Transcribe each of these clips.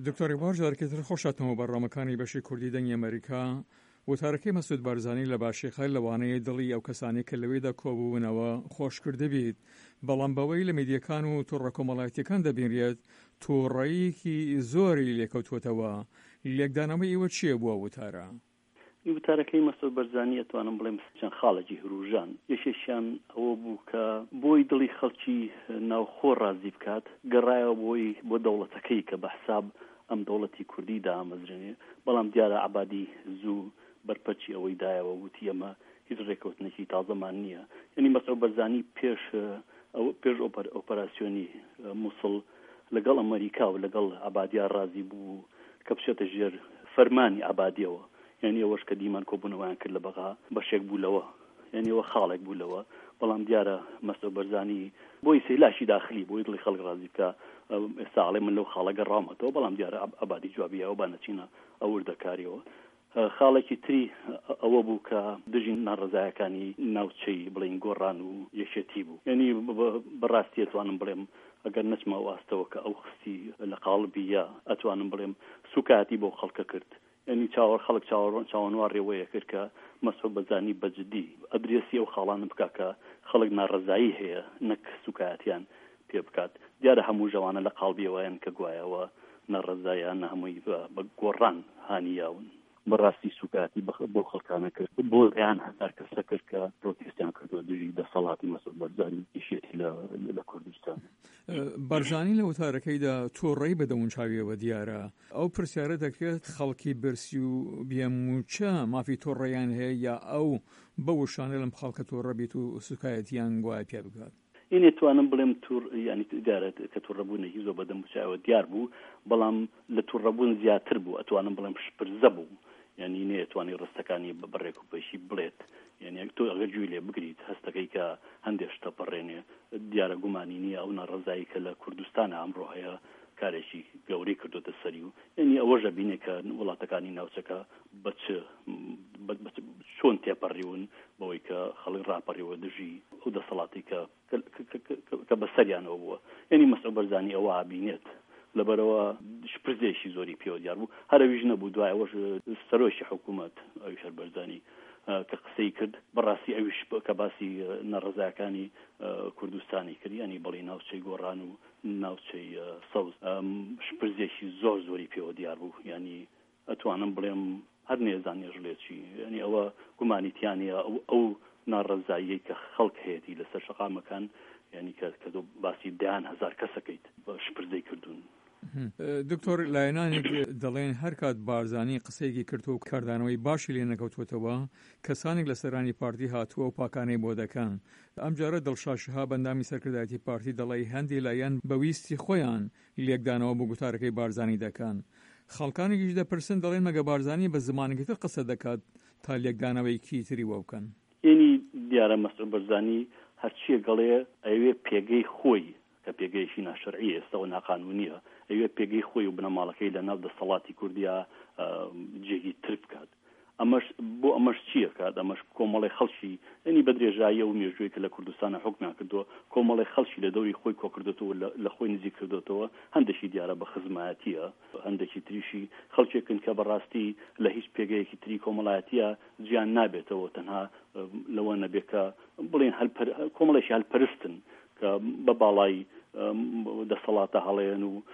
دکتۆری بار جارێکتر خۆشاتەوە بەڕامەکانی بەشی کوردی دەنگی ئەمریکا وتارەکەی مەسعود بارزانی لە باشیخای لەوانەیە دڵی ئەو کەسانی کە لەوێدا کۆبوونەوە خۆشکرده بیت، بەڵام بەوەی لە میدیەکان و تووڕە کۆمەڵایەتیەکان دەبینرێت تووڕەیەکی زۆری لێکەوتوتەوە. لێکدانەوەی ئێوە چییە بووە وتارە؟ وتارەکەی مەسعود بەرزانی ئەتوانم بڵێم چەند خاڵێکی هروژان. یەکێکیان ئەوە بوو کە بۆی دڵی خەڵکی ناوخۆ ڕازی بکات گەڕایەوە بۆ دەوڵەتەکەی کە بە حساب ئەم دەوڵەتی کوردی دامەزرێنێ، بەڵام دیارە عەبادی زوو بەرپەرچی ئەوەی دایەوە وتی ئەمە هیچ ڕێکەوتنێکی تازەمان نییە. یعنی مەسعود بەرزانی پێش ئۆپەراسیۆنی مووسڵ لەگەڵ ئەمریکا و لەگەڵ عەبادیان ڕازی بوو کە بچێتە ژێر فەرمانی عەبادیەوە. یعنی ئەوەش کە دیمان کۆبوونەوەیان کرد لە بەغا بەشێک بوو لەوە، یعنی ئەوە خاڵێک بوو لەوە. بەڵام دیارە مەسعود بەرزانی بۆی سەیلاشی داخلی بۆی دڵی خەڵک ڕازی بکە ئێستا ئاڵێ من لەو خاڵەگە ڕامەتەوە، بەڵام دیارە عەبادی جوابیەوە با نەچینە ئەو وردەکاریەوە. خاڵێکی تری ئەوە بوو کە دژی ناڕزایەکانی ناوچەی بڵین گۆڕان و یەکێتی بوو. یعنی بەڕاستی ئەتوانم بڵێم ئەگەر نەچمە واستەوە کە ئەو خستی لە قاڵبیە ئەتوانم بڵێم سوکاتی بۆ خەڵکە کرد. یعنی خەڵک چاوەنوار ڕێوەیە کرد کە مەسعود بەرزانی بەجددی ئەدرێسی ئەو خاڵانە بکە کە خەڵک ناڕزایی هەیە نەک سوکاتیان پێ بکات. دیارە هەموو ژەوانە لە قاڵبیەوەیان کە گوایەوە ناڕزاییان هەمووی بە گۆڕان هانیاون. بەڕاستی سوکاتی بۆ خەڵکانە کرد، بۆ یان هەزار کەسە کرد کە پرۆتێستیان کردووە دژی دەسەڵاتی مەسعود بەرزانی ئیشێتی لە کوردستان. بەرزانی لە وتارەکەیدا تووڕەی بەدەمونچاویەوە دیارە ئەو پرسیارە دەکرێت خەڵکی برسی و بێموچە مافی تووڕەیان هەیە یا ئەو بە وشانە لەم خەڵکە تووڕە بیت و سوکایەتیان گوای پێ بگات. این اتوانم بڵێم ینی دیارە کە تووڕەبوونێکی زۆر بەدەموچاوە دیار بوو، بەڵام لە تووڕەبوون زیاتر بوو. ئەتوانم بڵێم شپرزە بوو، یعنی نێتوانی ڕستەکانی بەڕێک و پێشی بڵێت. یعنی تۆ ئەگەر گوێی لێ بگریت هەستەکەی کە هەندێک شتە پەڕێنێ دیارە گومانی نییە ئەو ناڕزایی کە لە کوردستانە ئەمڕۆ هەیە کارێکی گەورەی کردوتە سەری و یعنی ئەوەژە بینێ کە وڵاتەکانی ناوچەکە چۆن تێپەڕیون بەوەی کە خەڵک ڕاپەڕیەوە دژی ئەو دەسەڵاتی کە بەسەریانەوە بووە. یعنی مەسعود بەرزانی ئەوە بینێت لەبەرەوە شپرزێکی زۆری پێوە دیار بوو. هەرویش نەبوو دوایەوەش سەرۆشی حکوومەت ئەویش بەرزانی کە قسەی کرد بەڕاستی ئەویش کە باسی ناڕزایەکانی کوردستانی کرد، ینی بەڵی ناوچەی گۆڕان و ناوچەی سەوز شپرزێکی زۆری پێوە دیار بوو. ینی ئەتوانم بڵێم هەر نێزانێژ لێچی، ینی ئەوە گومانیتیانە ئەو ناڕزاییەی کە خەڵک هەیەی لەسەر شەقامەکان، ینی کە باسی دەیان هەزار کەسەکەیت بە شپرزەی کردوون. دکتۆر لایەنانێک دەڵێن هەر کات بارزانی قسەیەکی کردو و کاردانەوەی باشی لێ نەکەوتوتەوە کەسانێک لە سەرانی پارتی هاتووە و پاکانەی بۆ دەکەن. ئەم جارە دڵشاشها بەندامی سەرکردایەتی پارتی دەڵێ هەندی لایەن بەویستی خۆیان لێکدانەوە بۆ گوتارەکەی بارزانی دەکەن. خەڵکانێکیش دەپرسن دەڵێن مەگە بارزانی بە زمانێکی تر قسە دەکات تا لێکدانەوەی تری وە بکەن. یعنی دیارە مەسعود بەرزانی هەرچیە گەڵێ ئەوێ پێگەی خۆی کە پێگەیشی ناشەرعی ئێستاەوە ناقانونیە، ئەوێ پێگەی خۆی و بنەماڵەکەی لە ناو دەسەڵاتی کوردیا جێگی تر بکات. ئەمەش چییە کات؟ ئەمەش کۆمەڵی خەڵکی ینی بە درێژاییە و مێژووی کە لە کوردستانە حکمیان کردووە کۆمەڵی خەڵکی لە دەوری خۆی کۆکردێتەوە لە خۆی نزیک کردێتەوە. هەندێکی دیارە بە خزمایەتیە، هەندێکی تریشی خەڵکێکن کە بەڕاستی لە هیچ پێگەیەکی تری کۆمەڵایەتیە جیان نابێتەوە، تەنها لەوە نەبێت کە بڵێن کۆمەڵێکی هەلپەرستن کە بە باڵای دەسەڵاتە هەڵێن و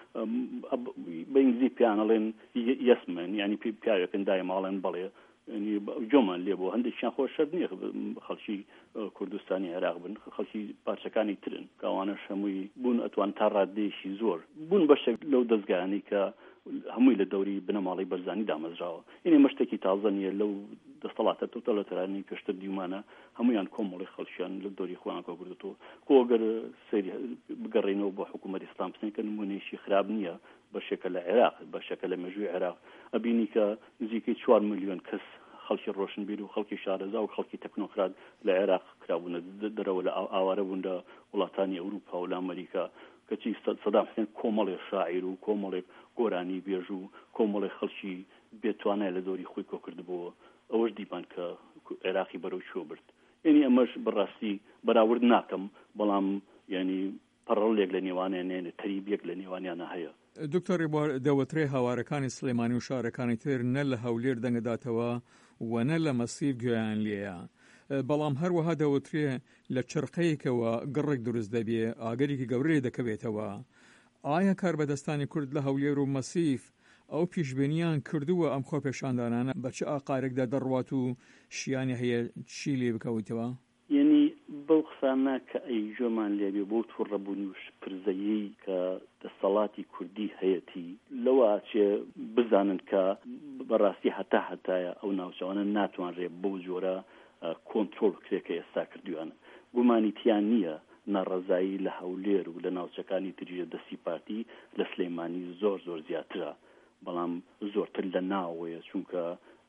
بە ئینگلیزی پیانەڵێن یەسمن، ینی پیاوێکن دای ماڵێن بەڵێ جۆمان لێ بۆ هەندێکیان خۆش شەر نییە خەڵکی کوردستانی عێراق بن، خەڵکی پارچەکانی ترن کاوانەش هەمووی بوون ئەتوان تا ڕادێشی زۆر بوون بەشێک لەو دەستگایانی کە هەمووی لە دەوری بنەماڵی بەرزانی دامەزراوە. یعنی مەشتێکی تازە نییە لەو دەسەڵاتە تۆتەلەتەرانی پێشتر دیومانە هەمویان کۆمەڵی خەڵکیان لە دەوری خۆیان کۆکردێتەوە. کۆگەر سەیری بگەڕێنەوە بۆ حکوومەتی ئیسلام بزانین کە نمونەیەکی خراپ نییە بەشێکە لە عێراق، بەشێکە لە مێژووی عێراق ئەبینی کە نزیکەی 4 ملیۆن کەس خەڵکی ڕۆشنبیر و خەڵکی شارەزا و خەڵکی تەکنۆکرات لە عێراق کرابوونە دەرەوە لە ئاوارە بوون لە وڵاتانی ئەوروپا و لە ئەمریکا کەچی سەدام حوسێن کۆمەڵێک شاعیر و کۆمەڵێک گۆرانی بێژ و کۆمەڵێک خەڵکی بێتوانای لە دەوری خۆی کۆکردبووە. ئەوەش دیبان کە عێراقی بەرەو چۆ برد. یعنی ئەمەش بەڕاستی بەراورد ناکەم، بەڵام ینی پەڕەڵێک لە نێوانیان تەریبێک لە نێوانیانە هەیە. دکتۆر ڕێبوار دەوترێ هاوارەکانی سلێمانی و شارەکانی تر نە لە هەولێر دەنگداتەوە و نە لە مەسیف گوێیان لێیە. بەڵام هەروەها دەوترێ لە چرقەیەکەوە گڕێک دروست دەبێ ئاگەرێکی گەورەی دەکەوێتەوە. ئایا کاربەدەستانی کورد لە هەولێر و مەسیف ئەو پیشبینیان کردووە ئەم خۆپێشاندانانە بە چه ئاقارێکدا دەڕوات و شیانی هەیە چی لێ بکەوتەوە؟ یعنی بەو قسانە کە ئەی ژۆمان لێبێ بۆ تووڕەبوونی و پرزەیی کە دەسەڵاتی کوردی هەیەتی لەوە چێ بزانن کە بەڕاستی هەتایە ئەو ناوچەوانە ناتوانرێ بەو جۆرە کۆنترۆل کرێکە ئێستا کردویانە. گومانی تیان نییە ناڕەزایی لە هەولێر و لە ناوچەکانی تریە دەستی پارتی لە سلێمانی زۆر زیاترە، بەڵام زۆرتر لە ناوەیە چونکە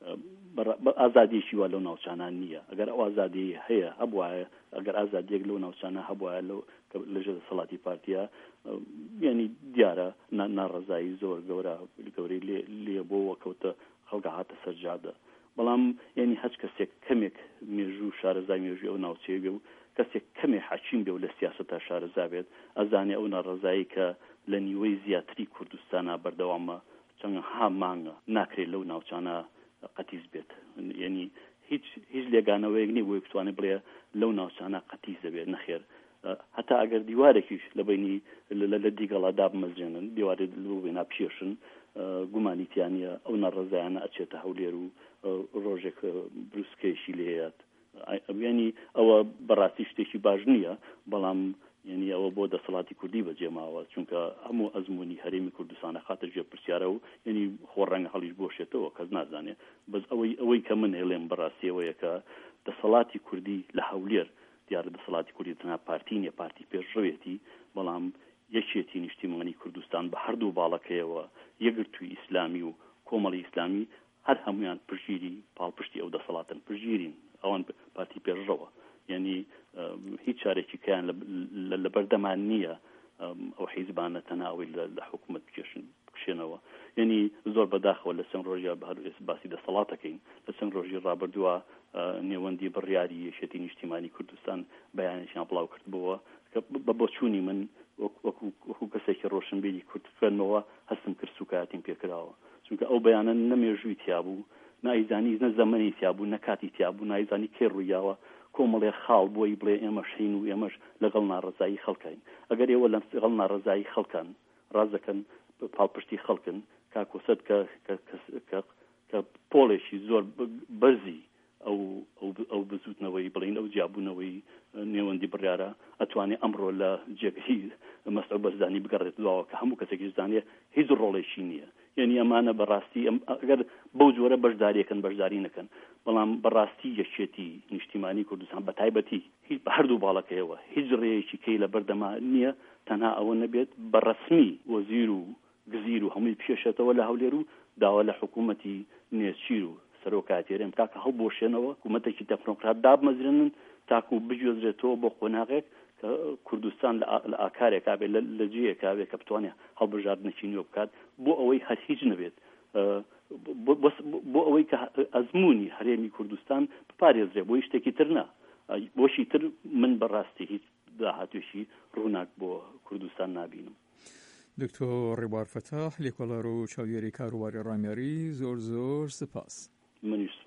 ئازادیشی وا لەو ناوچانان نییە. ئەگەر ئەو ئازادی هەیە هەبوایە، ئەگەر ئازادیەک لەو ناوچانە هەبوایە لەژێر دەسەڵاتی پارتیە، یعنی دیارە ناڕەزایی زۆر گەورەی لێ بۆەوە کەوتە خەڵکە هاتە سەرجادە. بەڵام یعنی هەچ کەسێک کەمێک مێژوو شارەزای مێژوی ئەو ناوچەیە بێ و کەسێک کەمێک حەکیم بێ و لە سیاسەتا شارەزا بێت ئەزانێ ئەو ناڕەزایی کە لە نیوەی زیاتری کوردستانە بەردەوامە چەندها مانگە ناکرێت لەو ناوچانە قەتیز بێت. یعنی هیچ لێگانەوەیەک نیە بۆی بتوانێت بڵێ لەو ناوچانە قەتیز دەبێت. نەخێر، هەتا ئەگەر دیوارێکیش لە بینی لە دیگەڵادا بمەزرێنن، دیوارێک لەو بێنا پێشن، گومانی تیانە ئەو ناڕەزایانە ئەچێتە هەولێر و ڕۆژێک بروسکەیەشی لێهات. ینی ئەوە بەڕاستی شتێکی باش نییە، بەڵام یعنی ئەوە بۆ دەسەڵاتی کوردی بەجێماوە، چونکە هەموو ئەزمموی هەرێمی کوردستانە خاتە ژێر پرسیارە و یعنی خۆڕەنگە هەڵیش بۆشێتەوە کەس نازانێت. بەس ئەوەی کە من هێڵێم بەڕاستیەوەیە کە دەسەڵاتی کوردی لە هەولێر دیارە دەسەڵاتی کوردی تەنها پارتی نیە، پارتی پێشڕەوێتی، بەڵام یەکێتی نیشتیمانی کوردستان بە هەردوو باڵەکەیەوە یەکگرتووی ئیسلامی و کۆمەڵی ئیسلامی هەر هەمویان پشگیری پاڵپشتی ئەو دەسەڵاتن، پشگیرین ئەوان پارتی پێشڕەوە. یعنی هیچ چارێکی کەیان لە بەردەمان نییە ئەو حیزبانە تەناوی لە حکوومەت بکشێنەوە. یعنی زۆر بەداخەوە لە چەند ڕۆژی باسی دەسەڵاتەکەین، لە چەند ڕۆژی ڕابردووە نێوەندی بڕیاری یەکێتی نیشتیمانی کوردستان بەیانێکیان بڵاو کردبووە کە بە چوونی من وەکو کەسێکی ڕۆشنبیری کورد فێنمەوە هەستم کرد سوکایەتیم پێکراوە، چونکە ئەو بەیانە نەمێژووی تیابوو، نایزانی نە زەمەنی تیابوو، نەکاتی تیابوو، نایزانی کێ ڕوویاوە کۆمەڵێ خاڵ بۆی بڵێ ئێمە شین و ئێمەش لەگەڵ ناڕەزایی خەڵکین. ئەگەر ئێوە لەگەڵ ناڕەزایی خەڵکان ڕازەکەن پاڵپشتی خەڵکن کاکۆسەد کە پۆڵێکی زۆر بەرزی ئەو بزوتنەوەی بڵین ئەو جیابوونەوەی نێوەندی بڕیارە ئەتوانێت ئەمڕۆ لە جێگەی مەسعود بەرزانی بگەڕێت دواوە کە هەموو کەسێکی زانێ هیچ ڕۆڵێکی نییە. یعنی ئەمانە بەڕاستی ئەگەر بەو جۆرە بەشداری نەکەن، بەڵام بەڕاستی یەکێتی نیشتیمانی کوردستان بە تایبەتی هیچ بە هەردوو باڵەکەیەوە هیچ ڕێیەکی کەی لە بەردەما نییە، تەنها ئەوە نەبێت بە ڕەسمی وەزیر و گزیر و هەمووی پێشێتەوە لە هەولێر و داوا لە حکوومەتی نێچیر و سەرۆکاتێرێم تاکە هەڵبۆشێنەوە حکوومەتێکی تەکنۆکرات دابمەزرێنن تاکو بجوێزرێتەوە بۆ خۆناغێک کە کوردستان لە ئاکارێکا بێت لە جێیەکا بێت کە بتوانێت هەڵبژاردنێکی نوێ بکات بۆ ئەوەی هەر هیچ نەبێت، بۆ ئەوەی کە ئەزمموی هەرێمی کوردستان بپارێزرێ بۆ شتێکی تر نا، بۆشی تر من بەڕاستی هیچ داهاتوێشی ڕووناک بۆ کوردستان نابینم. دکتۆر ڕێبوار فەتاح لێکۆڵەر و چاودێری کاروباری ڕامیاری زۆر سپاس. منیش